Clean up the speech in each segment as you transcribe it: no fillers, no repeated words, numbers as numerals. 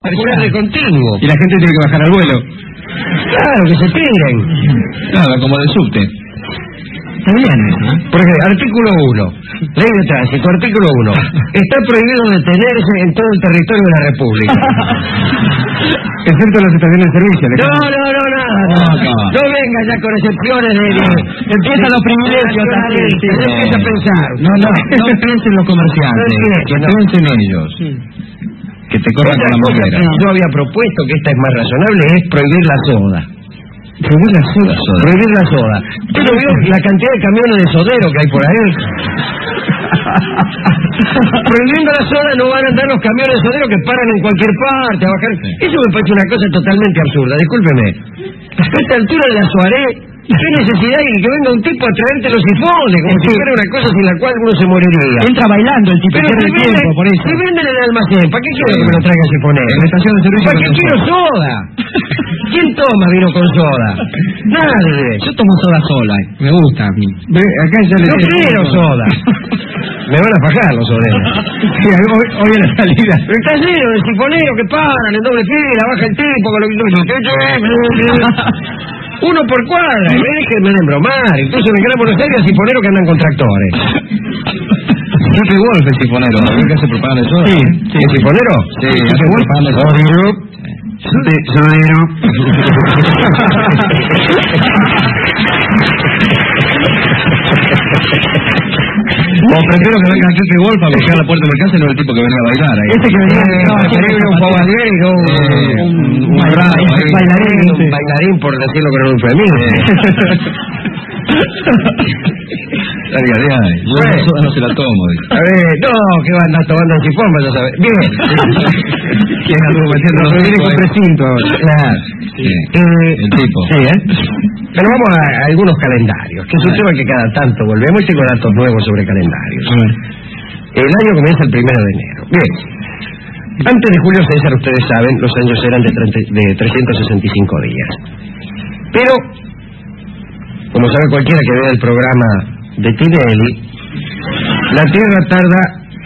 de continuo. Y la gente tiene que bajar al vuelo. Claro, que se peguen. Nada, como del subte. Está bien, ¿no? Porque artículo 1, ley de tránsito, artículo 1, está prohibido detenerse en todo el territorio de la República. Excepto las estaciones de servicio. No venga ya con excepciones de... Empiezan los privilegios también. Empieza a pensar. No piensen los comerciantes, que piensen ellos. Que te corran con la manguera. Yo había propuesto que esta es más razonable, es prohibir la soda. Prohibir la soda. Prohibir la soda. ¿Usted no vio la cantidad de camiones de sodero que hay por ahí? Prohibiendo la soda no van a andar los camiones de sodero que paran en cualquier parte a bajar. Eso me parece una cosa totalmente absurda, discúlpeme. A esta altura de la Suaré, ¿qué necesidad hay de que venga un tipo a traerte los sifones? Como si fuera una cosa sin la cual uno se moriría. Entra bailando el tipo, pierde el tiempo, por eso. Si venden en el almacén, ¿para qué quiero que me lo traiga sifonero? En la estación de servicio. ¿Para qué quiero soda? ¿Quién toma vino con soda? Nadie. Yo tomo soda sola, me gusta a mí. Acá ya le No quiero soda. Me van a fajar los soderos. Sí, hoy en la salida. Pero está lleno de sifoneros que paran en doble fila, baja el tipo con lo que... Uno por cuadra, y déjenme de embromar. Incluso en el Gran Buenos Aires hay sifoneros que andan con tractores. Jefe Wolf es sifonero, ¿no? ¿Que hace propaganda de soda? Sí. ¿Es sifonero? Sí, hace propaganda de soda. Sodero. O prefiero que venga Jefe Wolf a buscar la puerta del mercado, no el tipo que venía a bailar ahí. Este que venía un pavadier y un bailarín, por decirlo con un eufemismo. Yo no se la tomo. A ver, no, que va a andar tomando en sifón, vas a saber. Bien. ¿Quién anduvo metiendo los viene con precinto? Claro. El tipo. Sí, Pero vamos a algunos calendarios, que es un tema que cada tanto volvemos y tengo datos nuevos sobre calendarios. El año comienza el 1 de enero. Bien. Antes de Julio César, ustedes saben, los años eran de 365 días. Pero, como sabe cualquiera que vea el programa de Tinelli, la Tierra tarda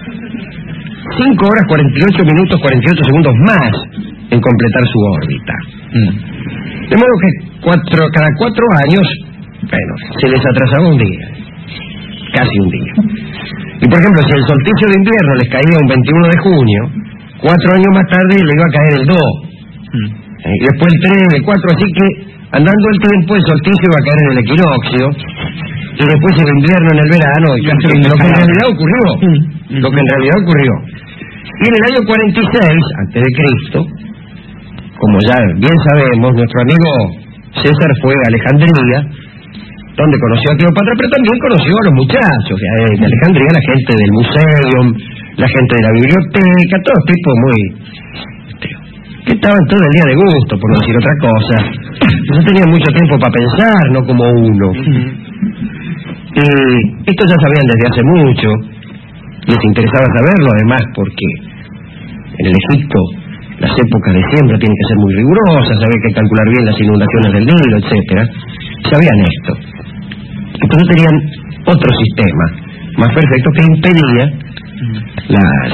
5 horas 48 minutos 48 segundos más en completar su órbita. De modo que cada 4 años, bueno, se les atrasaba un día, casi un día. Y por ejemplo, si el solsticio de invierno les caía un 21 de junio, 4 años más tarde le iba a caer el 2. Y después el 3, el 4, así que andando el tiempo el solsticio iba a caer en el equinoccio, y después el invierno en el verano, y lo que en realidad ocurrió. Lo que en realidad ocurrió. Y en el año 46 antes de Cristo, como ya bien sabemos, nuestro amigo César fue a Alejandría, donde conoció a Cleopatra, pero también conoció a los muchachos de Alejandría, la gente del museo, la gente de la biblioteca, todos tipos muy... que estaban todo el día de gusto, por no decir otra cosa. No tenían mucho tiempo para pensar, no como uno. Y esto ya sabían desde hace mucho, les interesaba saberlo además porque en el Egipto las épocas de siembra tienen que ser muy rigurosas, había que calcular bien las inundaciones del Nilo, etcétera. Sabían esto. Entonces tenían otro sistema más perfecto que impedía las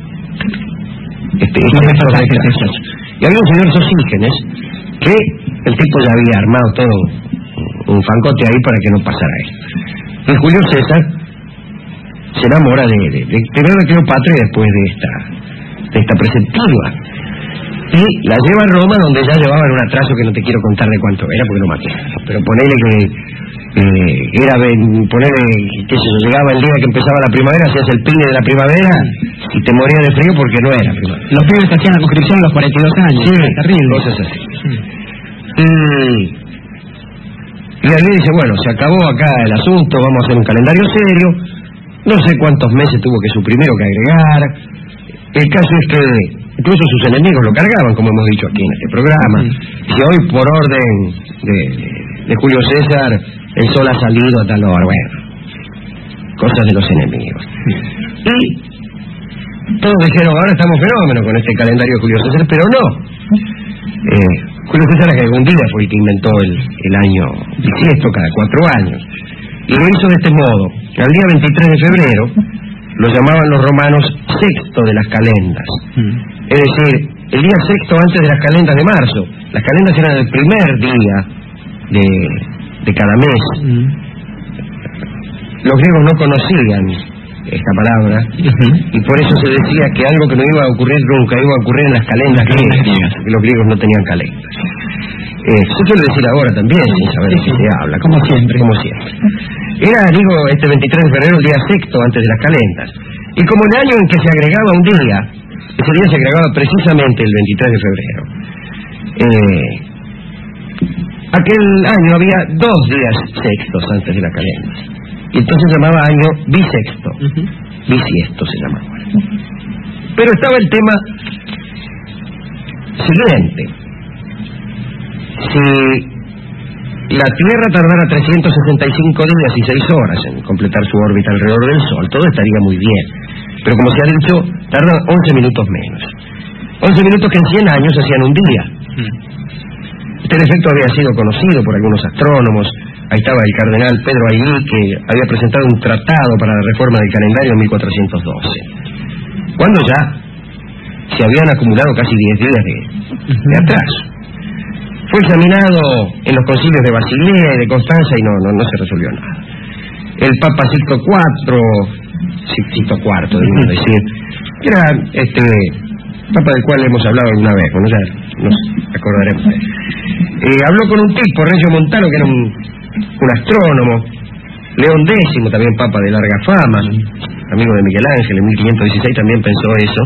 y había un señor Sosígenes que el tipo ya había armado todo un fancote ahí para que no pasara esto. Y Julio César se enamora primero de Cleopatra y después de esta preceptiva, y la lleva a Roma, donde ya llevaban un atraso que no te quiero contar de cuánto era porque no maté, pero ponele que llegaba el día que empezaba la primavera, hacías el pine de la primavera y te morías de frío porque no era primavera. Los pibes hacían la conscripción a los 42 años. Sí, terrible. Cosas así. Y alguien dice, bueno, se acabó acá el asunto, vamos a hacer un calendario serio. No sé cuántos meses tuvo que primero que agregar. El caso es que incluso sus enemigos lo cargaban, como hemos dicho aquí en este programa. Si hoy por orden de Julio César el sol ha salido a tal hora, bueno, cosas de los enemigos. Y todos dijeron, ahora estamos fenómenos con este calendario de Julio César, pero no. Julio César que algún día fue el que inventó el año bisiesto cada 4 años. Y lo hizo de este modo. Al día 23 de febrero lo llamaban los romanos sexto de las calendas. Es decir, el día sexto antes de las calendas de marzo. Las calendas eran el primer día de cada mes. Los griegos no conocían esta palabra y por eso se decía que algo que no iba a ocurrir nunca iba a ocurrir en las calendas griegas, que los griegos no tenían calendas. Se suele decir ahora también, sin saber de qué se habla, como siempre. Era, digo, este 23 de febrero el día sexto antes de las calendas. Y como el año en que se agregaba un día, ese día se agregaba precisamente el 23 de febrero. Aquel año había 2 días sextos antes de la calenda. Y entonces se llamaba año bisexto. Bisiesto se llamaba. Pero estaba el tema siguiente. Si la Tierra tardara 365 días y 6 horas en completar su órbita alrededor del Sol, todo estaría muy bien. Pero como se ha dicho, tarda 11 minutos menos. 11 minutos que en 100 años hacían un día. Este defecto había sido conocido por algunos astrónomos. Ahí estaba el cardenal Pedro Ailí, que había presentado un tratado para la reforma del calendario en 1412, cuando ya se habían acumulado casi 10 días de atraso. Fue examinado en los concilios de Basilea y de Constanza y no se resolvió nada. El Papa Sixto IV, debemos decir, que era Papa del cual hemos hablado alguna vez, bueno, ya nos acordaremos de él. Habló con un tipo, Regio Montano, que era un astrónomo. León X, también Papa de larga fama, amigo de Miguel Ángel, en 1516 también pensó eso.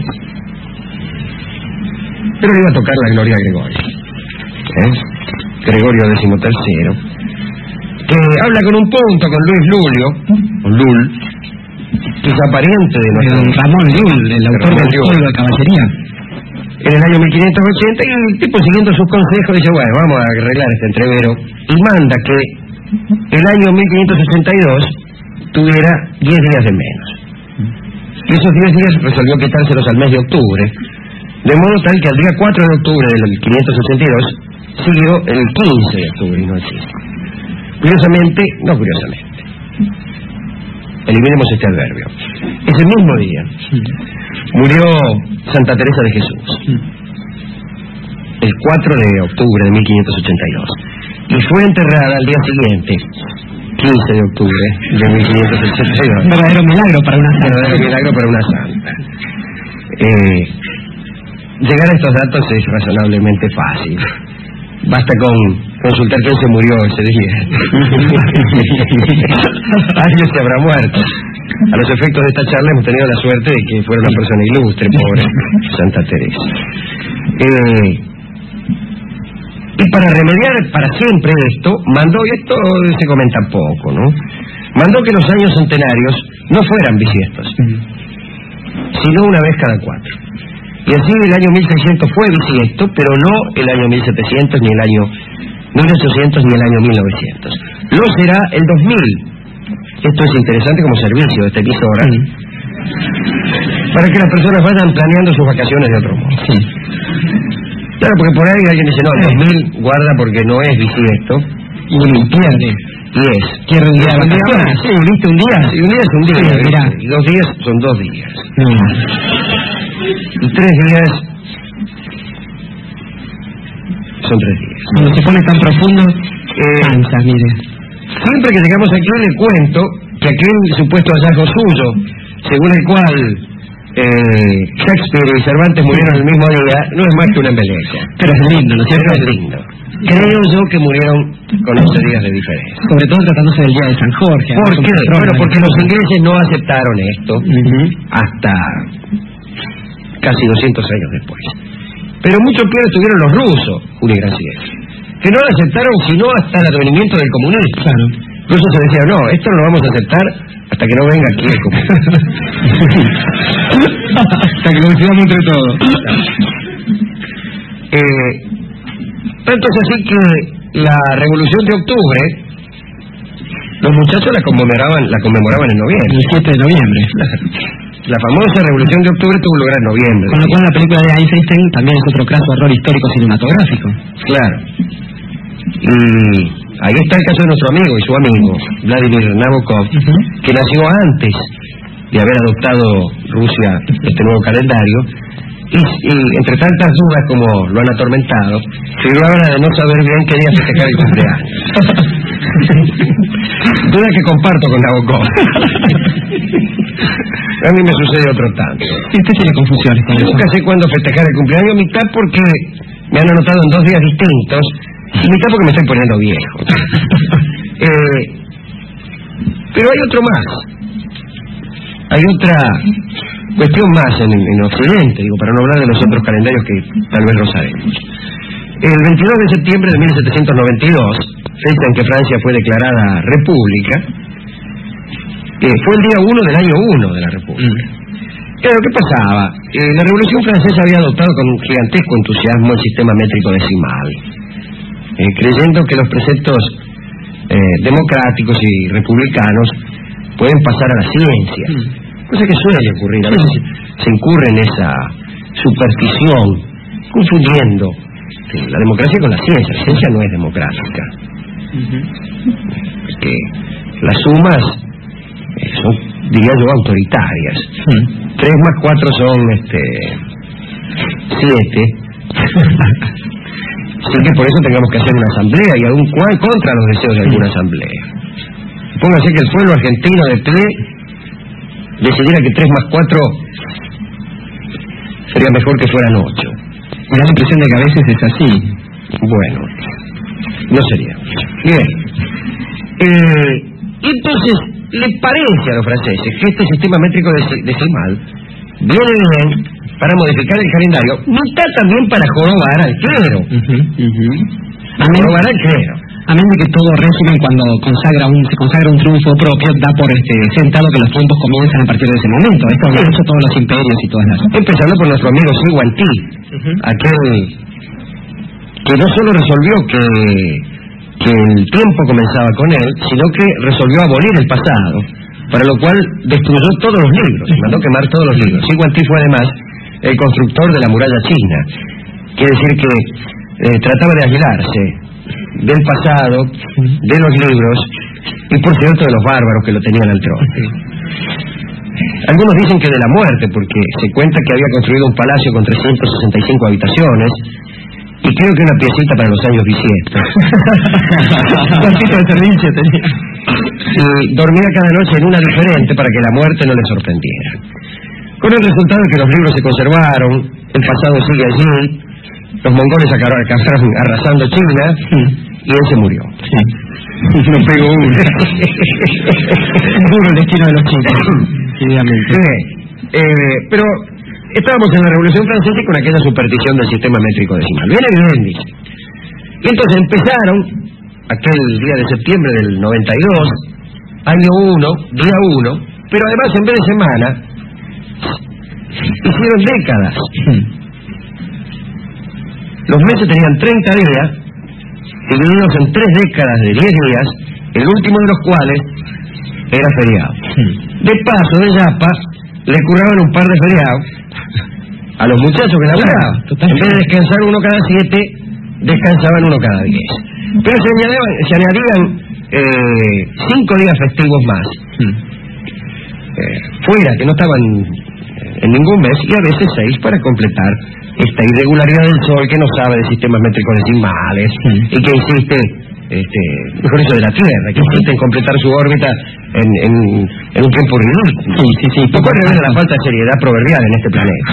Pero le iba a tocar la gloria a Gregorio. Gregorio XIII, que habla con un punto con Luis Lulio, con Lul, quizá pariente de nuestro Ramón Lul, el autor del Código de Caballería. En el año 1580, y el tipo, siguiendo sus consejos, dice, bueno, vamos a arreglar este entrevero, y manda que el año 1582 tuviera 10 días de menos. Y esos 10 días resolvió quitárselos al mes de octubre, de modo tal que al día 4 de octubre del 1582 siguió el 15 de octubre y no el 5. Curiosamente, eliminemos este adverbio. Ese mismo día murió Santa Teresa de Jesús, el 4 de octubre de 1582, y fue enterrada al día siguiente, 15 de octubre de 1582. Un verdadero milagro para una santa. Llegar a estos datos es razonablemente fácil. Basta con consultar quién se murió ese día. Alguien se habrá muerto. A los efectos de esta charla hemos tenido la suerte de que fuera una persona ilustre, pobre Santa Teresa. Y para remediar para siempre esto, mandó, y esto se comenta poco, ¿no? Mandó que los años centenarios no fueran bisiestos, sino una vez cada 4. Y así el año 1600 fue bisiesto, pero no el año 1700, ni el año 1800, ni el año 1900. Lo será el 2000. Esto es interesante como servicio de esta emisora, para que las personas vayan planeando sus vacaciones de otro modo. Claro, porque por ahí alguien dice, no, el 2000 guarda porque no es bisiesto, y pierde. Y es. Pierde un día de vacaciones. Sí, ¿viste un día? Sí, un día es un día. Sí, mirá. Y 2 días son 2 días. Y 3 días son 3 días. Cuando se pone tan profundo, cansa, mire. Siempre que llegamos aquí le cuento que aquel supuesto hallazgo suyo, según el cual Shakespeare y Cervantes murieron el mismo día, no es más que una embeleco. Pero es lindo, ¿no es cierto? Es lindo. Creo yo que murieron con 11 días de diferencia. Sobre todo tratándose del día de San Jorge. ¿Por qué? Bueno, porque los ingleses no aceptaron esto hasta casi 200 años después. Pero mucho peor estuvieron los rusos, Julio Graciela, que no lo aceptaron sino hasta el advenimiento del comunismo. Claro. Incluso se decía, no, esto no lo vamos a aceptar hasta que no venga aquí el comunismo. Hasta que lo decidamos entre todos. Tanto es así que la Revolución de Octubre, los muchachos la conmemoraban en noviembre. El 7 de noviembre. La famosa Revolución de Octubre tuvo lugar en noviembre. Con lo cual la película de Einstein también es otro craso error histórico cinematográfico. Claro. Y ahí está el caso de nuestro amigo y su amigo, Vladimir Nabokov, que nació antes de haber adoptado Rusia este nuevo calendario, Y entre tantas dudas como lo han atormentado, figuraba la de no saber bien qué día festejar el cumpleaños. Duda que comparto con Nabokov. A mí me sucede otro tanto. Usted tiene confusiones con eso. Nunca sé cuándo festejar el cumpleaños, mitad porque me han anotado en 2 días distintos, y mitad porque me estoy poniendo viejo. Pero hay otro más. Hay otra cuestión más en Occidente, digo, para no hablar de los otros calendarios que tal vez lo sabemos. El 22 de septiembre de 1792, fecha en que Francia fue declarada república, fue el día 1 del año 1 de la república. Claro, ¿qué pasaba? La Revolución Francesa había adoptado con un gigantesco entusiasmo el sistema métrico decimal, creyendo que los preceptos democráticos y republicanos pueden pasar a la ciencia, cosa que suele ocurrir. A veces se incurre en esa superstición, confundiendo la democracia con la ciencia. La ciencia no es democrática. Porque las sumas son, diría yo, autoritarias. 3 más 4 son 7. Así que por eso tengamos que hacer una asamblea, y aún contra los deseos de alguna asamblea. Póngase que el pueblo argentino de pie decidiera que 3 más 4 sería mejor que fueran 8. Me da la impresión de que a veces es así. Bueno, no sería. Bien. Entonces, ¿le parece a los franceses que este sistema métrico decimal viene bien para modificar el calendario, mitad también para jorobar al clero? Jorobar al clero. A menos de que todo régimen, cuando se consagra un triunfo propio, da por sentado que los tiempos comienzan a partir de ese momento. Esto lo han hecho todos los imperios y todas las... Empezando por nuestro amigo Xi Guangti, aquel que no solo resolvió que el tiempo comenzaba con él, sino que resolvió abolir el pasado, para lo cual destruyó todos los libros, mandó quemar todos los libros. Xi Guangti fue además el constructor de la muralla china, quiere decir que trataba de aislarse del pasado, de los libros y por cierto de los bárbaros que lo tenían al trono. Algunos dicen que de la muerte, porque se cuenta que había construido un palacio con 365 habitaciones y creo que una piecita para los años bisiestos. Cuantito de servicio tenía. Y dormía cada noche en una diferente para que la muerte no le sorprendiera. Con el resultado de que los libros se conservaron, el pasado sigue allí, los mongoles acabaron arrasando China y él se murió. No pegó uno. Duro el destino de los chinos. Pero estábamos en la Revolución Francesa y con aquella superstición del sistema métrico decimal. Viene bien, dice. Y entonces empezaron, aquel día de septiembre del 92, año 1, día 1, pero además en vez de semana, hicieron décadas. Los meses tenían 30 días, divididos en 3 décadas de 10 días, el último de los cuales era feriado. De paso, de yapa, le curraban un par de feriados a los muchachos que laburaban. En vez de descansar uno cada 7, descansaban uno cada 10. Pero se añadían 5 días festivos más. Fuera, que no estaban en ningún mes, y a veces 6 para completar esta irregularidad del Sol que no sabe de sistemas métricos decimales y que insiste, mejor dicho, de la Tierra, que insiste en completar su órbita en un tiempo ridículo. Lo cual revela la falta de seriedad proverbial en este planeta.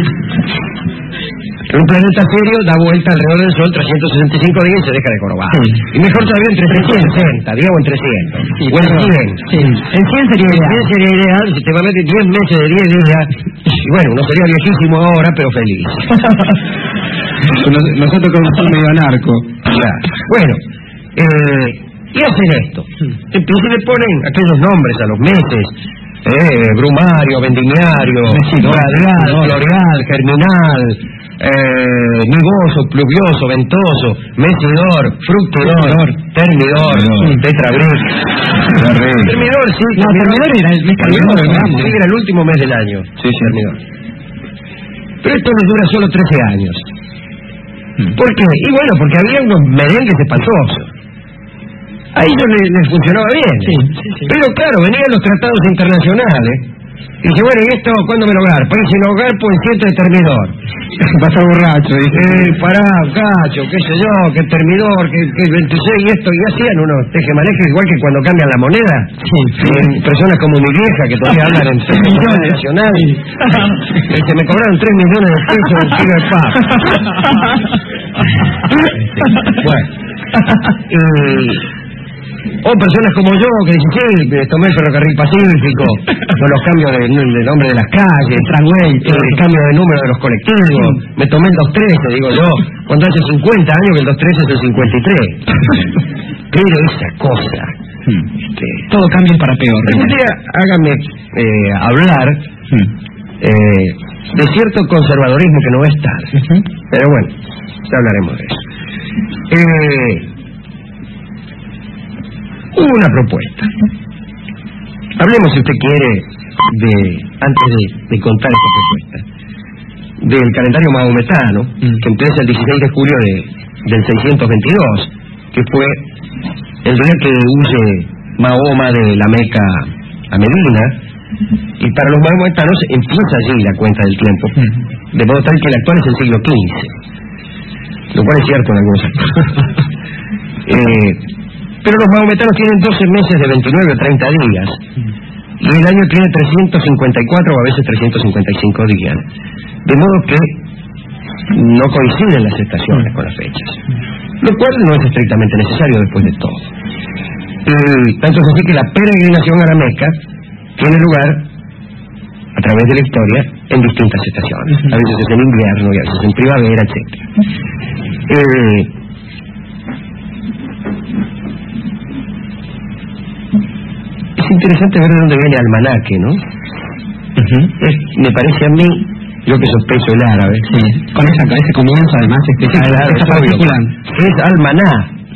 Un planeta serio da vuelta alrededor del Sol 365 días y se deja de jorobar. Y mejor todavía entre 360, digamos en 300. O en 100. En 100 sería ideal. En 100 sería ideal, si te va a meter 10 meses de 10 días, y bueno, uno sería viejísimo ahora, pero feliz. Nosotros como medio anarco. Bueno, y hacen esto. Entonces le ponen aquellos nombres a los meses. Brumario, vendimiario, radial, floreal, germinal, nivoso, pluvioso, ventoso, mesidor, fructidor, termidor, tetrabric. Termidor, sí. No, termidor era el mes sí, era el último mes del año. Sí, termidor. Pero esto nos dura solo 13 años. ¿Por qué? Y bueno, porque había unos merengues espantosos. A ellos les funcionaba bien. Pero claro, venían los tratados internacionales Y dice, bueno, ¿y esto cuándo me lo hogar? Pues sin hogar, pues siento de termidor. Va a estar borracho, dice. Pará, cacho, qué sé yo, que termidor, que 26 y esto, y hacían unos tejemanejes igual que cuando cambian la moneda. Sí. Personas como mi vieja que todavía hablan en millones nacional. Se me cobraron 3 millones de pesos un kilo de papa. Bueno. O personas como yo que dicen, sí, tomé el ferrocarril Pacífico, con los cambios de nombre de las calles, el cambio de número de los colectivos, me tomé el 213, digo yo, cuando hace 50 años que el 213 es el 53. Pero esa cosa, todo cambia para peor. Un día háganme hablar de cierto conservadorismo que no va a estar, pero bueno, ya hablaremos de eso. Hubo una propuesta. Hablemos, si usted quiere, antes de contar esta propuesta, del calendario mahometano, que empieza el 16 de julio del 622, que fue el día que huye Mahoma de la Meca a Medina, y para los mahometanos empieza allí la cuenta del tiempo, de modo tal que el actual es el siglo XV, lo cual es cierto en algunos aspectos. Pero los mahometanos tienen 12 meses de 29 o 30 días, y el año tiene 354 o a veces 355 días, de modo que no coinciden las estaciones con las fechas, lo cual no es estrictamente necesario después de todo. Tanto es así que la peregrinación a la Meca tiene lugar a través de la historia en distintas estaciones, a veces es en invierno y a veces en primavera, etc. Es interesante ver de dónde viene el almanaque, ¿no? Me parece a mí, yo que sospecho el árabe. Sí, con ese comienzo además es almaná.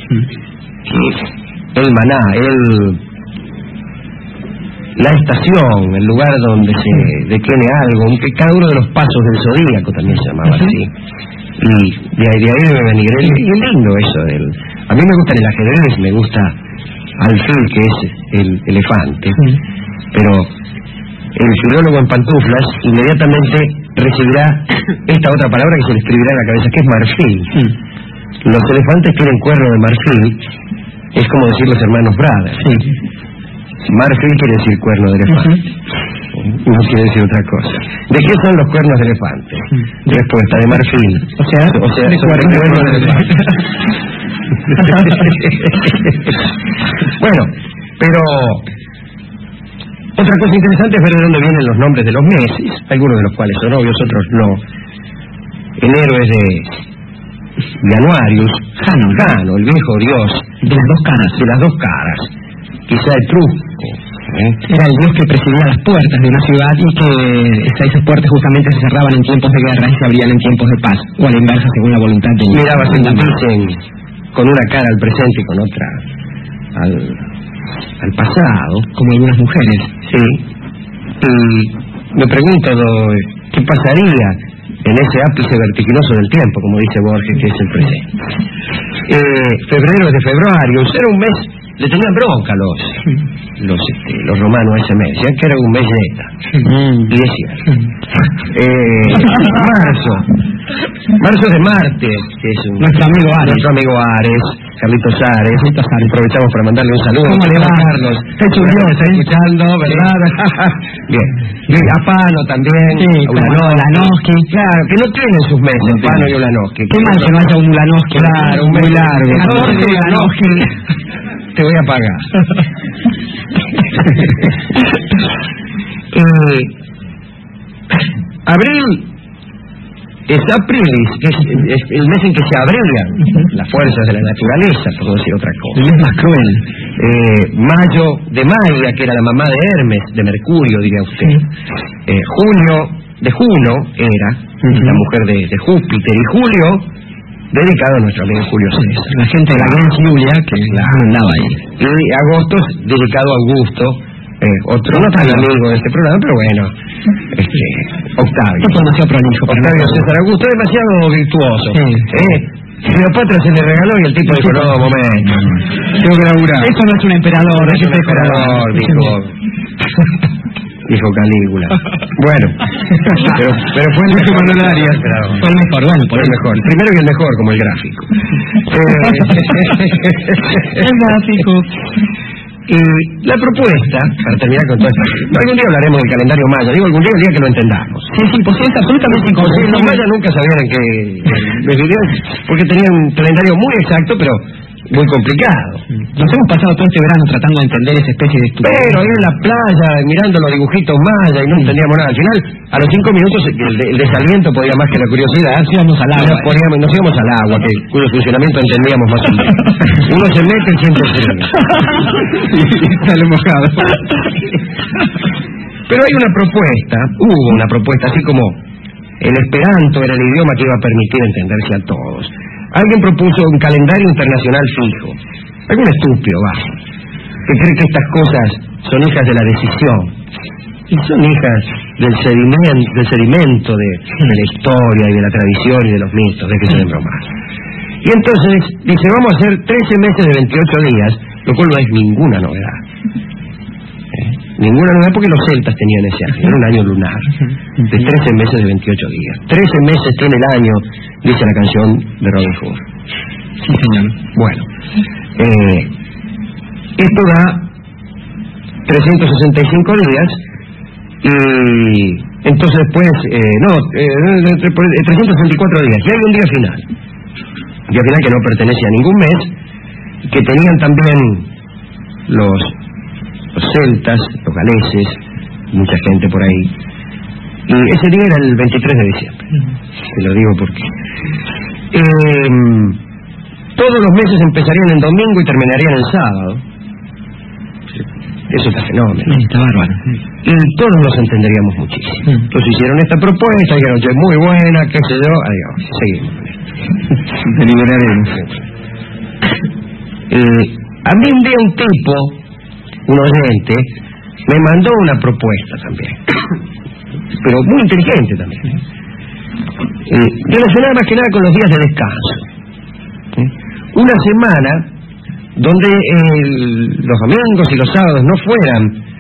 El maná, la estación, el lugar donde se detiene algo, que cada uno de los pasos del zodíaco también se llamaba así. Y de ahí debe venir. Es lindo eso. A mí me gusta el ajedrez, me gusta alfil, que es el elefante, pero el filólogo en pantuflas inmediatamente recibirá esta otra palabra que se le escribirá en la cabeza, que es marfil. Los elefantes tienen cuerno de marfil, es como decir los hermanos Brothers. Marfil quiere decir cuerno de elefante, no quiere decir otra cosa. ¿De qué son los cuernos de elefante? Respuesta, de marfil. O sea de cuerno de elefante. Bueno, pero otra cosa interesante es ver de dónde vienen los nombres de los meses, algunos de los cuales son obvios, otros no. Enero es de Januarius, Jano, el viejo dios de las dos caras, quizá Etrusco. Era el dios que presidía las puertas de una ciudad y que esas puertas justamente se cerraban en tiempos de guerra y se abrían en tiempos de paz, o a la inversa según la voluntad de Dios. Miraba, dicen, con una cara al presente y con otra al pasado, como algunas mujeres. Sí. Y me pregunto qué pasaría en ese ápice vertiginoso del tiempo, como dice Borges, que es el presente. Febrero es de februario, era un mes, le tenían bronca los romanos a ese mes, decían que era un mes yeta, y decían. Marzo es de Marte, que es nuestro amigo Ares, Carlitos Ares. Aprovechamos para mandarle un saludo. ¿Cómo le va, Carlos? Está escuchando, ¿verdad? Bien. A Pano también. Sí, Ulanowski. Claro, que no tienen sus meses, Pano y Ulanowski. Qué mal que no haya un Ulanowski. Claro, un muy largo. Ulanowski. Te voy a pagar. Abril es Aprilis, que es el mes en que se abrigan las fuerzas de la naturaleza, por no decir otra cosa. El mes más cruel. Mayo de Maia, que era la mamá de Hermes, de Mercurio, diría usted. Junio de Juno era la mujer de Júpiter, y julio dedicado a nuestro amigo Julio César. La gente de la Gens Julia que andaba ahí. Y agosto dedicado a Augusto, otro no tan amigo de este programa, pero bueno, Octavio. Es demasiado prolijo. Octavio César Augusto, demasiado virtuoso. Cleopatra se le regaló y el tipo dijo, no, momento, tengo que laburar. Eso no es un emperador, es un emperador, dijo. dijo Calígula. Bueno, pero fue el mejor. Fue el mejor, bueno, fue el mejor. El primero y el mejor, como el gráfico. El gráfico. La propuesta, para terminar con todo esto, algún día hablaremos del calendario maya, digo algún día el día que lo entendamos. Sí, es imposible, es absolutamente imposible. Los mayas nunca sabían que porque tenían un calendario muy exacto, pero muy complicado. Nos hemos pasado todo este verano tratando de entender esa especie de estupidez. Pero ahí en la playa, mirando los dibujitos mayas y no entendíamos nada. Al final, a los 5 minutos, el desaliento podía más que la curiosidad. Íbamos al agua. Nos íbamos al agua, cuyo funcionamiento entendíamos más o menos. Uno se mete y siente frío. Sale mojado. Pero hay hubo una propuesta, así como el esperanto era el idioma que iba a permitir entenderse a todos. Alguien propuso un calendario internacional fijo. Algún estúpido, que cree que estas cosas son hijas de la decisión. Y son hijas del sedimento de la historia y de la tradición y de los mitos, de que se den bromas. Y entonces dice, vamos a hacer 13 meses de 28 días, lo cual no es ninguna novedad. Ninguna novedad porque los celtas tenían ese año, era un año lunar, de 13 meses de 28 días. 13 meses tiene el año, dice la canción de Robin Hood. Sí, señor. Bueno, esto da 365 días y entonces después, 364 días, y hay un día final. Un día final que no pertenece a ningún mes, que tenían también los celtas, los galeses, mucha gente por ahí. Y ese día era el 23 de diciembre. Te lo digo porque todos los meses empezarían en domingo y terminarían el sábado. Eso está fenómeno. Está bárbaro. Y todos nos entenderíamos muchísimo. Entonces hicieron esta propuesta, dijeron, che, muy buena, qué sé yo. Adiós, seguimos. Deliberaremos. A mí un día un tipo, un oyente, me mandó una propuesta también, pero muy inteligente también, relacionada más que nada con los días de descanso. Una semana donde los domingos y los sábados no fueran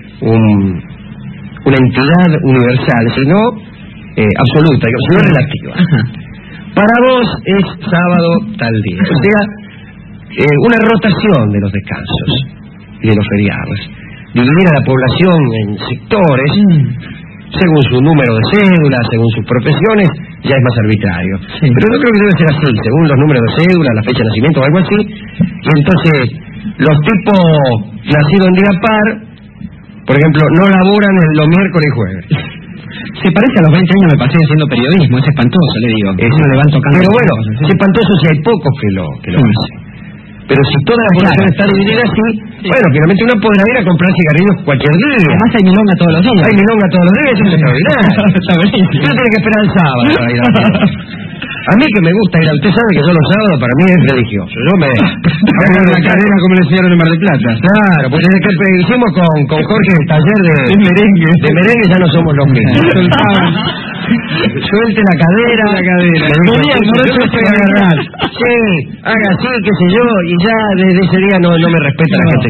una entidad universal, sino absoluta, sino relativa. Para vos es sábado tal día, o sea, una rotación de los descansos y de los feriados. Dividir a la población en sectores, según su número de cédula, según sus profesiones, ya es más arbitrario. Sí. Pero yo creo que debe ser así, según los números de cédula, la fecha de nacimiento o algo así. Y entonces, los tipos nacidos en día par, por ejemplo, no laburan los miércoles y jueves. Se parece a los 20 años me pasé haciendo periodismo, es espantoso, le digo. Eso le van tocando. Pero bueno, es espantoso si hay pocos que lo hacen. Pero si toda la población está dividida así, bueno, finalmente uno podrá ir a comprar cigarrillos cualquier día. Además hay milonga todos los días. Hay milonga todos los días, eso es extraordinario. Está buenísimo. Uno tiene que esperar el sábado para ir a A mí que me gusta ir a... Usted sabe que yo los sábados para mí es religioso. Yo me... Hago la cadena como le enseñaron en Mar del Plata. Claro, pues desde que hicimos con Jorge el taller de merengue ya no somos los mismos. Suelte la cadera. No se puede agarrar. Sí, haga así, qué sé yo, y ya desde ese día no me respeta la gente.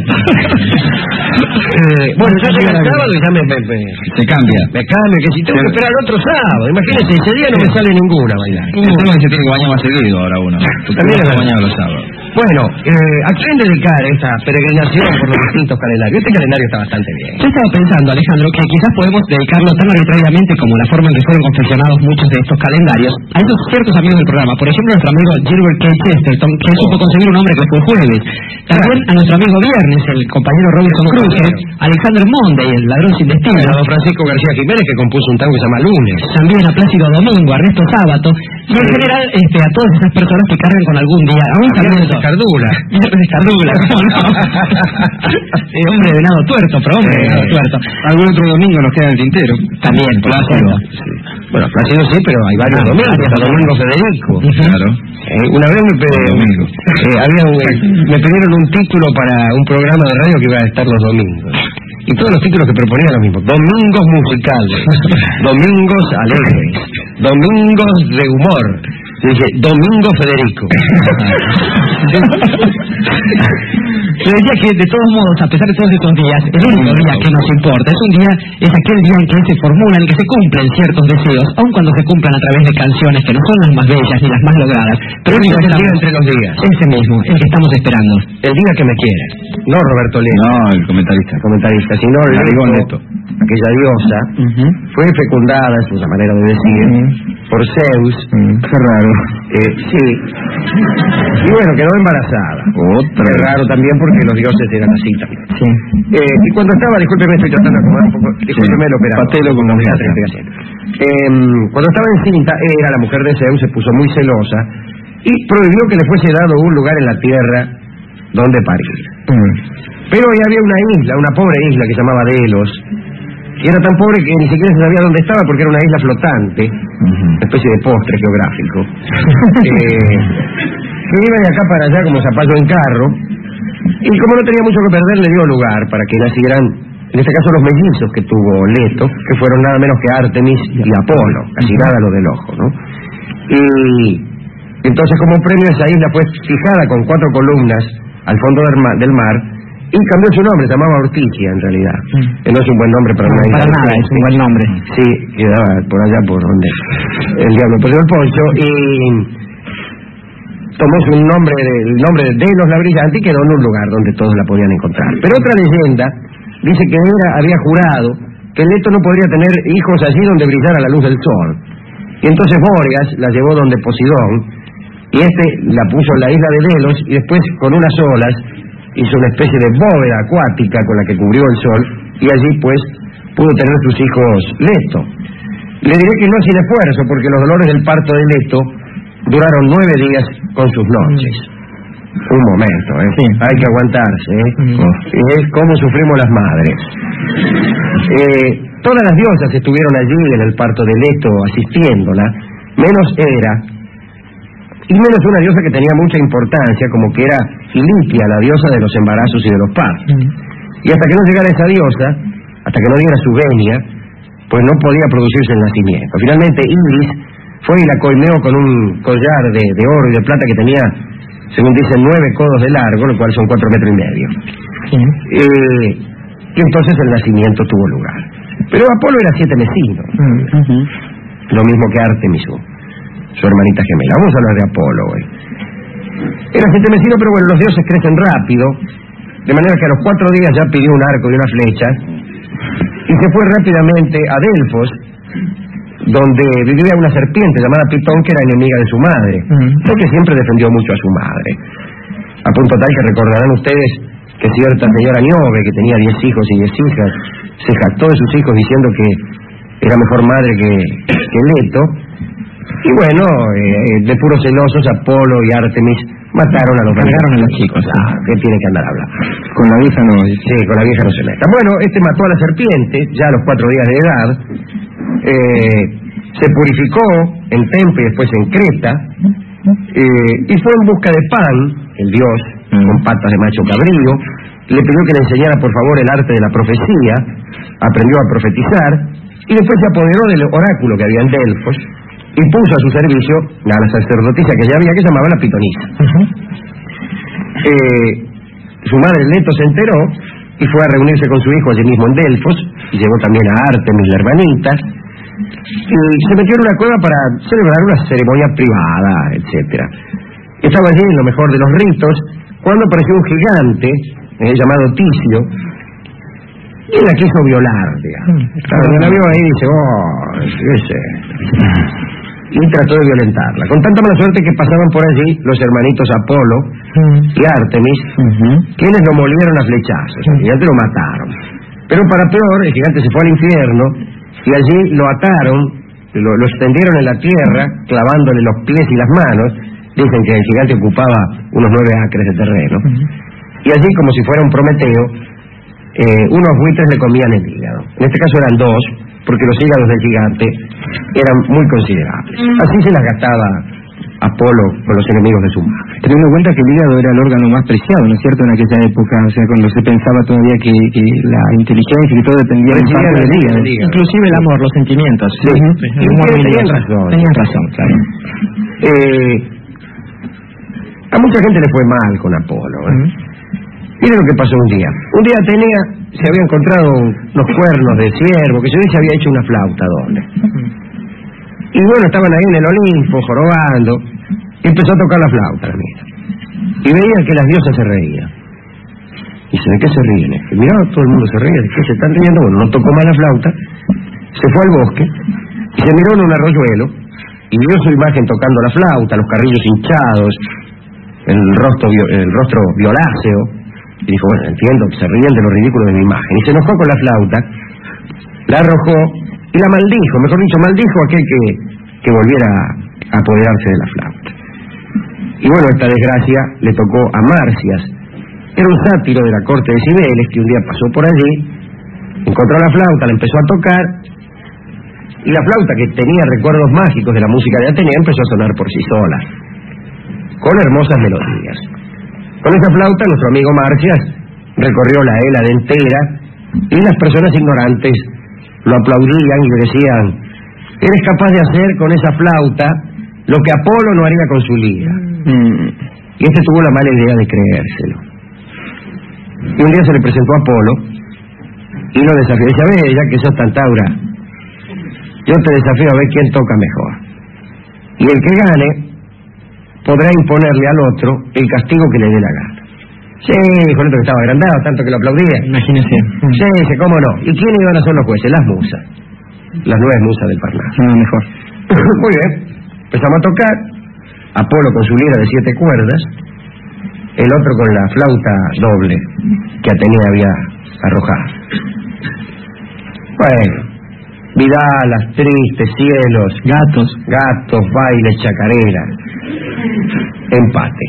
Bueno, yo llego el sábado y ya se cambia. Me cambio, que si tengo que esperar el otro sábado. Imagínese, ese día no me sale ninguna a bailar. Se tiene que bañar más seguido ahora uno. También se bañado los sábados. Bueno, ¿a quién dedicar esta peregrinación por los distintos calendarios? Este calendario está bastante bien. Yo estaba pensando, Alejandro, que quizás podemos dedicarlo tan arbitrariamente como la forma en que fueron confeccionados muchos de estos calendarios a esos ciertos amigos del programa. Por ejemplo, nuestro amigo Gilbert K. Chesterton, que supo conseguir un hombre que fue jueves. También a nuestro amigo Viernes, el compañero Robinson Crusoe, Alexander Monday, el ladrón sin destino, a don Francisco García Jiménez, que compuso un tango que se llama Lunes. También a Plácido Domingo, a Ernesto Sábato, y en general a todas esas personas que cargan con algún día. Aún Viernes de Cardula. Viernes de Cardula, ¿cómo no? Hombre de venado tuerto, pero hombre de venado tuerto. Algún otro domingo nos queda en el tintero. También, Plácido. Sí. Bueno, Plácido sí, pero hay varios domingos, hasta Domingo Federico. Claro. Una vez me pidieron un título para un programa de radio que iba a estar los domingos. Y todos los títulos que proponían lo mismo. Domingos musicales, domingos alegres, domingos de humor. Yo dije, Domingo Federico. Yo decía que de todos modos, a pesar de todos estos días, el único día que nos importa es aquel día en que se formulan, en que se cumplen ciertos deseos, aun cuando se cumplan a través de canciones que no son las más bellas ni las más logradas. Pero el único día entre los días. Ese mismo, el que estamos esperando. El día que me quieras. No Roberto Leto. No, el comentarista. Sino Leto, aquella diosa, fue fecundada, es una manera de decir, por Zeus. Qué raro. Sí. Y bueno, quedó embarazada. Otra. Qué raro también porque los dioses eran así también. Sí. Y cuando estaba, discúlpeme, estoy tratando de acomodar un poco, discúlpeme el operador. Patelo con la cuando estaba encinta, la mujer de Zeus se puso muy celosa y prohibió que le fuese dado un lugar en la tierra donde parir. Pero ahí había una isla, una pobre isla que se llamaba Delos, y era tan pobre que ni siquiera se sabía dónde estaba porque era una isla flotante, una especie de postre geográfico, que iba de acá para allá como zapallo en carro, y como no tenía mucho que perder le dio lugar para que nacieran, en este caso los mellizos que tuvo Leto, que fueron nada menos que Artemis y Apolo, casi nada lo del ojo, ¿no? Y entonces como premio esa isla fue fijada con 4 columnas al fondo del mar, y cambió su nombre, se llamaba Ortigia en realidad. Que no es un buen nombre para una isla. Para nada, es un buen nombre. Sí, quedaba por allá por donde el diablo puso el poncho, y tomó el nombre de Delos la Brillante y quedó en un lugar donde todos la podían encontrar. Pero otra leyenda dice que había jurado que Leto no podría tener hijos allí donde brillara la luz del sol. Y entonces Bóreas la llevó donde Posidón, y la puso en la isla de Delos, y después con unas olas hizo una especie de bóveda acuática con la que cubrió el sol, y allí pues pudo tener sus hijos Leto. Le diré que no sin esfuerzo, porque los dolores del parto de Leto duraron 9 días con sus noches. Un momento, Sí. Hay que aguantarse, Y es como sufrimos las madres. Todas las diosas estuvieron allí en el parto de Leto asistiéndola, menos Hera, y menos una diosa que tenía mucha importancia, como que era Filitia, la diosa de los embarazos y de los partos. Y hasta que no llegara esa diosa, hasta que no diera su venia, pues no podía producirse el nacimiento. Finalmente Iris fue y la coimeó con un collar de oro y de plata que tenía, según dicen, 9 codos de largo, lo cual son 4,5 metros. Y entonces el nacimiento tuvo lugar. Pero Apolo era 7 mesinos, lo mismo que Artemis, su hermanita gemela. Vamos a hablar de Apolo hoy. Era 7 mesinos, pero bueno, los dioses crecen rápido, de manera que a los 4 días ya pidió un arco y una flecha, y se fue rápidamente a Delfos, donde vivía una serpiente llamada Pitón, que era enemiga de su madre, porque siempre defendió mucho a su madre. A punto tal que recordarán ustedes que cierta señora Niobe, que tenía 10 hijos y 10 hijas, se jactó de sus hijos diciendo que era mejor madre que Leto. Y bueno, de puros celosos, Apolo y Artemis mataron a los chicos. ¿Qué tiene que andar a hablar? Con la vieja no. Sí, con la vieja no se meta. Bueno, mató a la serpiente, ya a los 4 días de edad, se purificó en Tempe y después en Creta, y fue en busca de Pan, el dios, con patas de macho cabrío, le pidió que le enseñara por favor el arte de la profecía, aprendió a profetizar, y después se apoderó del oráculo que había en Delfos, y puso a su servicio a la sacerdotisa que ya había, que se llamaba la Pitonisa. Su madre Leto se enteró y fue a reunirse con su hijo allí mismo en Delfos, y llevó también a Artemis, la hermanita, y se metió en una cueva para celebrar una ceremonia privada, etcétera. Estaba allí en lo mejor de los ritos, cuando apareció un gigante, llamado Ticio, y la quiso violar, digamos. Cuando la vio ahí dice, y trató de violentarla, con tanta mala suerte que pasaban por allí los hermanitos Apolo y Artemis, quienes lo molieron a flechazos, el gigante lo mataron. Pero para peor, el gigante se fue al infierno, y allí lo ataron, lo extendieron en la tierra, clavándole los pies y las manos. Dicen que el gigante ocupaba unos 9 acres de terreno, y allí, como si fuera un Prometeo, unos buitres le comían el hígado. En este caso eran 2, porque los hígados del gigante eran muy considerables. Así se las gastaba Apolo con los enemigos de su madre. Teniendo en cuenta que el hígado era el órgano más preciado, ¿no es cierto?, en aquella época, o sea, cuando se pensaba todavía que la inteligencia y todo dependía de parte del hígado. Inclusive el amor, los sentimientos. Sí, y tenían razón. Tenían razón, claro. A mucha gente le fue mal con Apolo, Miren lo que pasó un día. Un día Atenea se había encontrado unos cuernos de ciervo, que se había hecho una flauta doble. Y bueno, estaban ahí en el Olimpo, jorobando, y empezó a tocar la flauta, la mina. Y veía que las diosas se reían. Y dice, ¿de qué se ríen? Y miraba, todo el mundo se ríe, ¿de qué se están riendo? Bueno, no tocó más la flauta, se fue al bosque, y se miró en un arroyuelo, y vio su imagen tocando la flauta, los carrillos hinchados, el rostro violáceo, y dijo, bueno, entiendo que se ríen de lo ridículo de mi imagen. Y se enojó con la flauta, la arrojó, y la maldijo, mejor dicho, maldijo a aquel que volviera a apoderarse de la flauta. Y bueno, esta desgracia le tocó a Marcias. Era un sátiro de la corte de Cibeles que un día pasó por allí, encontró la flauta, la empezó a tocar, y la flauta, que tenía recuerdos mágicos de la música de Atenea, empezó a sonar por sí sola, con hermosas melodías. Con esa flauta nuestro amigo Marcias recorrió la Hélade entera, y las personas ignorantes lo aplaudían y le decían, eres capaz de hacer con esa flauta lo que Apolo no haría con su lira. Y este tuvo la mala idea de creérselo. Y un día se le presentó a Apolo y lo desafió. Dice, a ver, ya que sos Tantaura, yo te desafío a ver quién toca mejor. Y el que gane podrá imponerle al otro el castigo que le dé la gana. Sí, dijo el otro, que estaba agrandado, tanto que lo aplaudía. Imagínese. Sí, dice, cómo no. ¿Y quiénes iban a ser los jueces? Las musas. Las 9 musas del Parnaso. Mejor. Muy bien. Empezamos a tocar. Apolo con su lira de 7 cuerdas. El otro con la flauta doble que Atenea había arrojado. Bueno. Vidalas, tristes, cielos. Gatos, bailes, chacareras. Empate.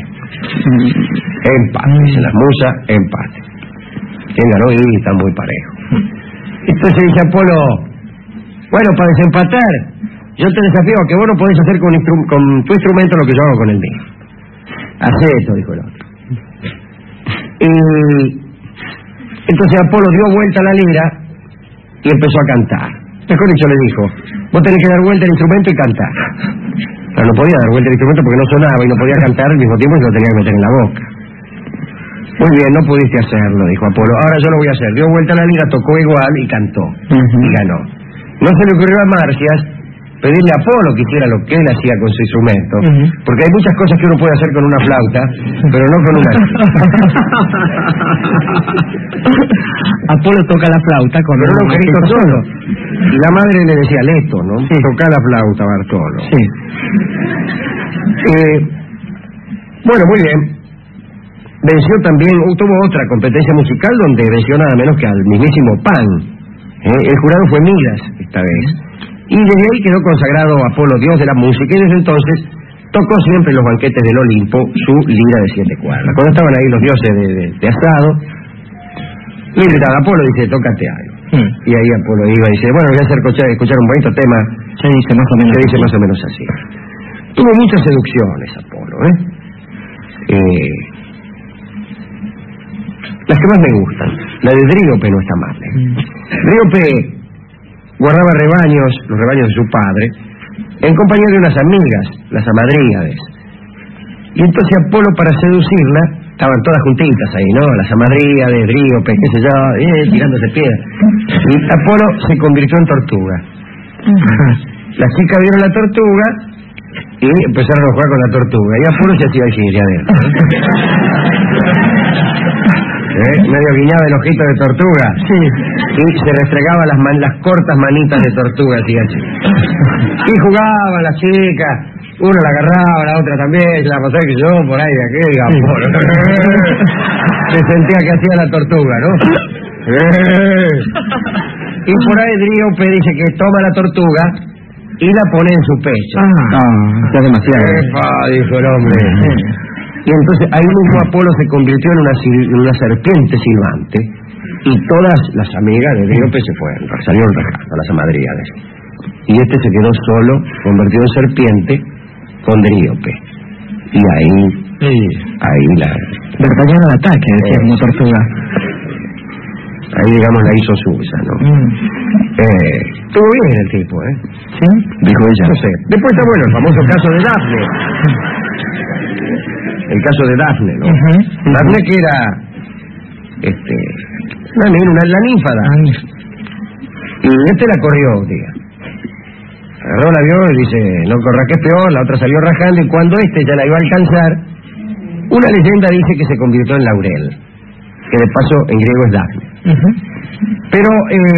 Dice las musas, empate. ¿Quién ganó? Y está muy parejo. Entonces dice Apolo, bueno, para desempatar, yo te desafío a que vos no podés hacer con tu instrumento lo que yo hago con el mío. Hacé esto, dijo el otro. Y entonces Apolo dio vuelta a la lira y empezó a cantar. Mejor dicho, le dijo, vos tenés que dar vuelta al instrumento y cantar. Pero no podía dar vuelta al instrumento porque no sonaba y no podía cantar al mismo tiempo y se lo tenía que meter en la boca. Muy bien, no pudiste hacerlo, dijo Apolo. Ahora yo lo voy a hacer. Dio vuelta a la lira, tocó igual y cantó. Y ganó. No se le ocurrió a Marcias pedirle a Apolo que hiciera lo que él hacía con su instrumento, porque hay muchas cosas que uno puede hacer con una flauta, pero no con una. Apolo toca la flauta con un agujerito solo. Y la madre le decía, Leto, ¿no? Sí. Toca la flauta, Bartolo. Sí. Bueno, muy bien. Venció también, tuvo otra competencia musical donde venció nada menos que al mismísimo Pan. El jurado fue Midas esta vez. Y desde ahí quedó consagrado Apolo, dios de la música, y desde entonces tocó siempre en los banquetes del Olimpo su lira de 7 cuerdas. Cuando estaban ahí los dioses de asado, le gritaba, Apolo, dice, tócate algo. Y ahí Apolo iba y dice, bueno, voy a hacer escuchar un bonito tema. Se dice más o menos así. Tuvo muchas seducciones Apolo, las que más me gustan. La de Dríope no está mal. Dríope guardaba rebaños, los rebaños de su padre, en compañía de unas amigas, las amadríades. Y entonces Apolo, para seducirla, estaban todas juntitas ahí, ¿no? Las amadríades, Dríope, qué sé yo, tirándose piedras. Y Apolo se convirtió en tortuga. Las chicas vieron la tortuga y empezaron a jugar con la tortuga. Y Apolo se hacía allí adentro. Medio guiñaba el ojito de tortuga. Sí. Y se restregaba las cortas manitas de tortuga así. Y jugaban las chicas. Una la agarraba, la otra también. La pasaba que yo por ahí de aquel, Apolo. Se sentía que hacía la tortuga, ¿no? Y por ahí Dríope dice que toma la tortuga y la pone en su pecho. Está demasiado. Dijo el hombre. Y entonces ahí mismo Apolo se convirtió en una serpiente silbante, y todas las amigas de Dríope se fueron, salieron rajando, las amadríades. Y este se quedó solo, convertido en serpiente, Ponderíope. Y ahí la... D'Artagnan al ataque, decía como tortuga. Ahí, digamos, la hizo suya, ¿no? Estuvo bien el tipo, ¿Sí? Dijo ella. No sé. Después está, bueno, el famoso caso de Dafne. El caso de Dafne, ¿no? Dafne que era... la ninfa Dafne. Y la corrió un día. Agarró, la vio y dice, no corra que es peor, la otra salió rajando, y cuando ya la iba a alcanzar, una leyenda dice que se convirtió en laurel, que de paso en griego es Dafne. Pero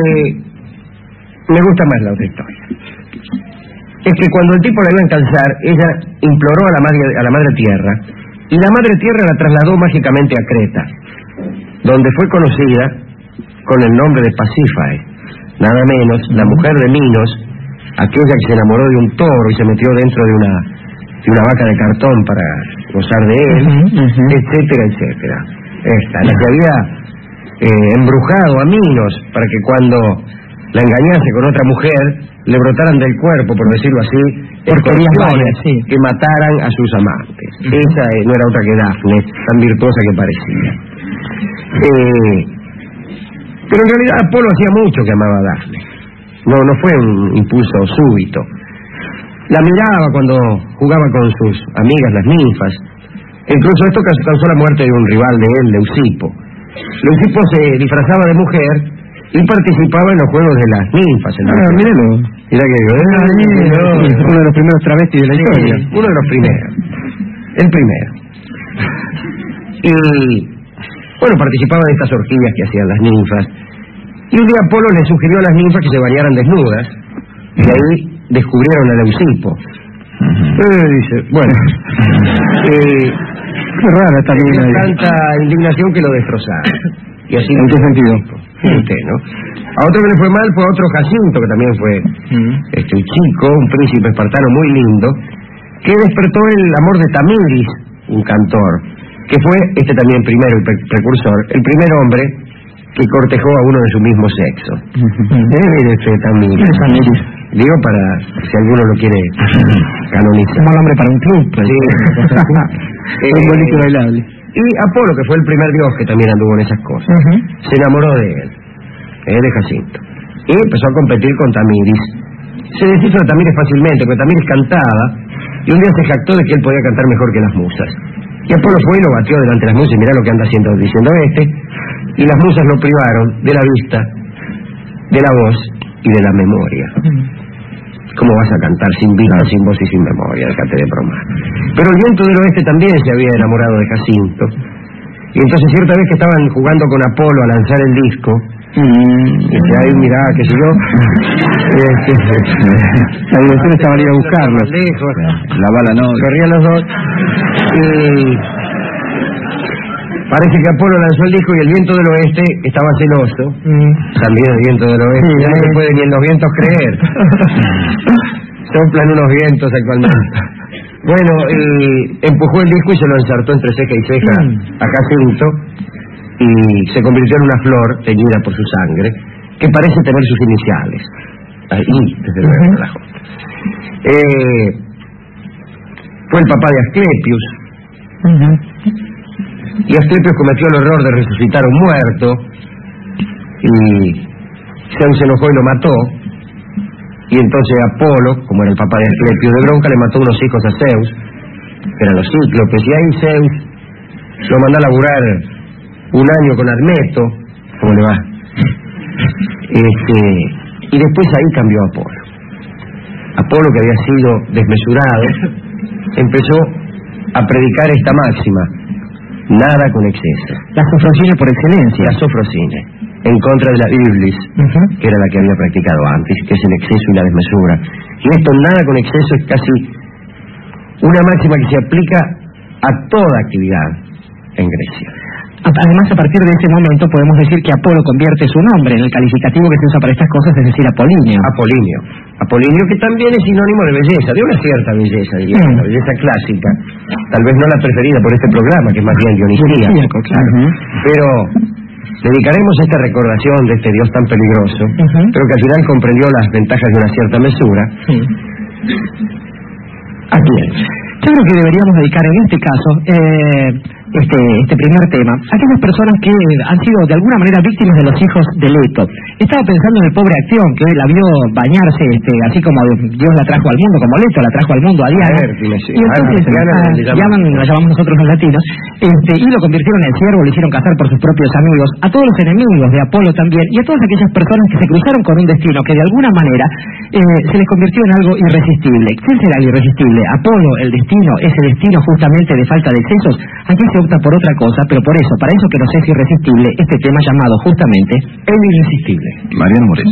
me gusta más la otra historia. Es que cuando el tipo la iba a alcanzar, ella imploró a la madre tierra, y la madre tierra la trasladó mágicamente a Creta, donde fue conocida con el nombre de Pasífae, nada menos, la mujer de Minos, aquella que se enamoró de un toro y se metió dentro de una vaca de cartón para gozar de él, etcétera, etcétera. La que había embrujado a Minos para que cuando la engañase con otra mujer le brotaran del cuerpo, por decirlo así, escorpiones que mataran a sus amantes. Esa no era otra que Dafne, tan virtuosa que parecía. Pero en realidad Apolo hacía mucho que amaba a Dafne. No fue un impulso súbito. La miraba cuando jugaba con sus amigas las ninfas. Incluso esto causó la muerte de un rival de él, Leucipo. Leucipo se disfrazaba de mujer y participaba en los juegos de las ninfas. Míralo. Mira que uno de los primeros travestis de la historia. Uno de los primeros. El primero. Y bueno, participaba de estas orgías que hacían las ninfas. Y un día Apolo le sugirió a las ninfas que se bañaran desnudas, y ahí descubrieron a Leucipo. Dice, bueno, qué rara esta niña. Tanta indignación que lo destrozaron. Y así ¿en qué sentido? ¿No? A otro que le fue mal fue a otro Jacinto, que también fue chico, un príncipe espartano muy lindo, que despertó el amor de Tamiris, un cantor, que fue también primero, el precursor, el primer hombre que cortejó a uno de su mismo sexo. Mire Tamiris. Digo, para si alguno lo quiere canonizar. Como nombre para un club. Sí. Un bonito bailable. Y Apolo, que fue el primer dios que también anduvo en esas cosas, se enamoró de él, de Jacinto, y empezó a competir con Tamiris. Se deshizo de Tamiris fácilmente, porque Tamiris cantaba, y un día se jactó de que él podía cantar mejor que las musas. Y Apolo fue y lo batió delante de las musas, y mirá lo que anda diciendo y las musas lo privaron de la vista, de la voz y de la memoria. ¿Cómo vas a cantar sin vista, sin voz y sin memoria? Déjate de broma. Pero el viento del oeste también se había enamorado de Jacinto. Y entonces cierta vez que estaban jugando con Apolo a lanzar el disco, dice, ay, mirá, qué sé yo, la dirección estaba ir a buscarlo. Lejos, la bala no. corrían los dos. Y parece que Apolo lanzó el disco y el viento del oeste estaba celoso. También el viento del oeste. Ya no se puede ni en los vientos creer. Soplan unos vientos actualmente. Bueno, empujó el disco y se lo ensartó entre ceja y ceja a Jacinto, y se convirtió en una flor teñida por su sangre, que parece tener sus iniciales. Ahí, desde luego, la joda. Fue el papá de Asclepius. Y Asclepius cometió el error de resucitar a un muerto, y Zeus se enojó y lo mató. Y entonces Apolo, como era el papá de Asclepius, de bronca le mató unos hijos a Zeus, que eran los cíclopes, y ahí Zeus lo mandó a laburar un año con Admeto. ¿Cómo le va? Y después ahí cambió Apolo. Apolo, que había sido desmesurado, empezó a predicar esta máxima: nada con exceso. La sofrosine por excelencia. La sofrosine, en contra de la iblis, que era la que había practicado antes, que es el exceso y la desmesura. Y esto, nada con exceso, es casi una máxima que se aplica a toda actividad en Grecia. Además, a partir de ese momento podemos decir que Apolo convierte su nombre en el calificativo que se usa para estas cosas, es decir, Apolinio. Apolinio, que también es sinónimo de belleza, de una cierta belleza, diría, la belleza clásica, tal vez no la preferida por este programa, que es más bien dionisíaco, claro. Pero dedicaremos esta recordación de este dios tan peligroso, pero que al final comprendió las ventajas de una cierta mesura, ¿A quién? Yo creo que deberíamos dedicar en este caso este primer tema a aquellas personas que han sido de alguna manera víctimas de los hijos de Leto. Estaba pensando en el pobre Acción, que la vio bañarse así como Dios la trajo al mundo, como Leto la trajo al mundo a Diana. Y entonces la llamamos nosotros los latinos, y lo convirtieron en siervo, lo hicieron cazar por sus propios amigos, a todos los enemigos de Apolo también, y a todas aquellas personas que se cruzaron con un destino que de alguna manera se les convirtió en algo irresistible. ¿Quién será el irresistible? Apolo, el destino, ese destino justamente de falta de excesos. Aquí se opta por otra cosa, pero para eso que nos es irresistible, este tema llamado justamente El Irresistible. Mariano Mores.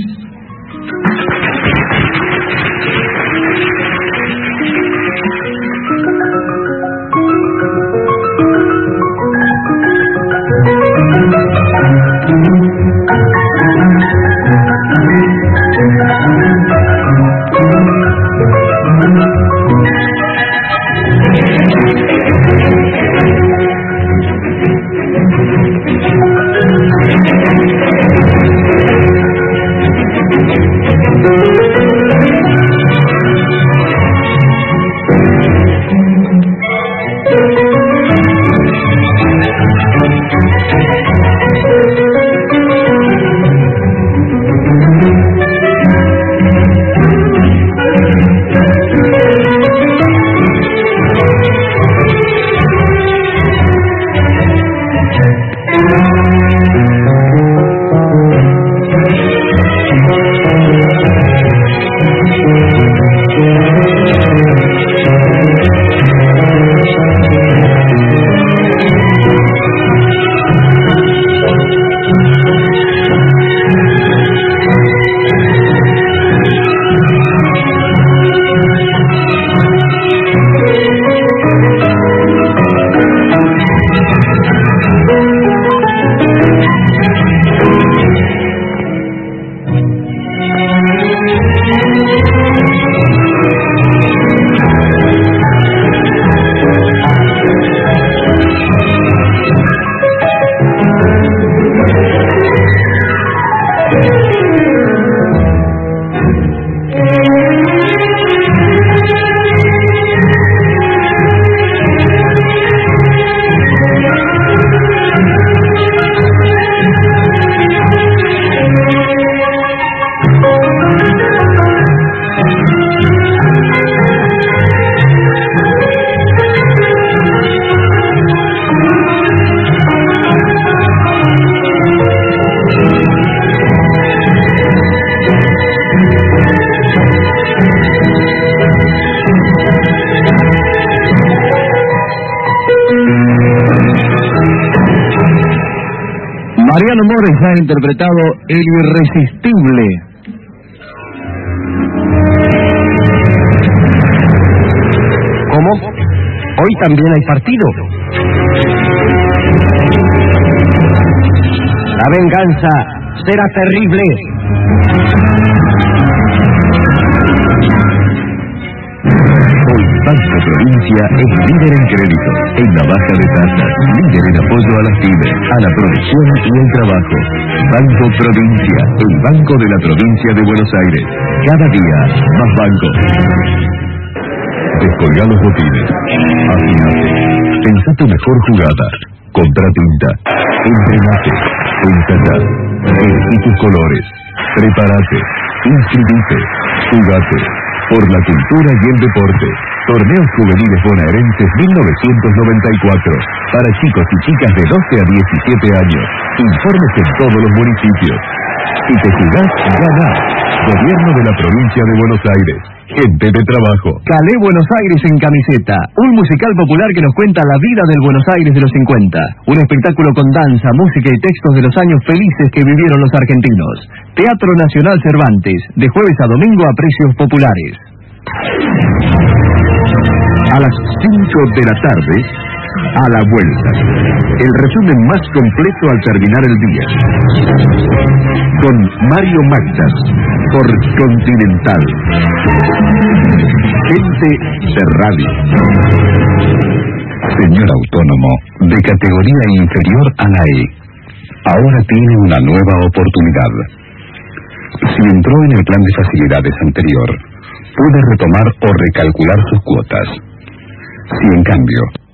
Mariano Mores ha interpretado El Irresistible. ¿Cómo? Hoy también hay partido. La venganza será terrible. Banco Provincia es líder en crédito, en la baja de tasas, líder en apoyo a las pymes, a la producción y el trabajo. Banco Provincia, el banco de la provincia de Buenos Aires. Cada día, más banco. Descolgá los botines. Afinate. Pensá tu mejor jugada. Compra tinta. Entrenate. Ensayá. Elegí tus colores. Prepárate. Inscribite. Jugate. Por la cultura y el deporte. Torneos Juveniles Bonaerenses 1994. Para chicos y chicas de 12 a 17 años. Informes en todos los municipios. Si te jugás, ganás. Gobierno de la provincia de Buenos Aires. Gente de trabajo. Calé Buenos Aires en camiseta. Un musical popular que nos cuenta la vida del Buenos Aires de los 50. Un espectáculo con danza, música y textos de los años felices que vivieron los argentinos. Teatro Nacional Cervantes. De jueves a domingo a precios populares. A las 5 de la tarde, A la Vuelta. El resumen más completo al terminar el día. Con Mario Magdas, por Continental. Gente de radio. Señor autónomo, de categoría inferior a la E, ahora tiene una nueva oportunidad. Si entró en el plan de facilidades anterior, puede retomar o recalcular sus cuotas. Si en cambio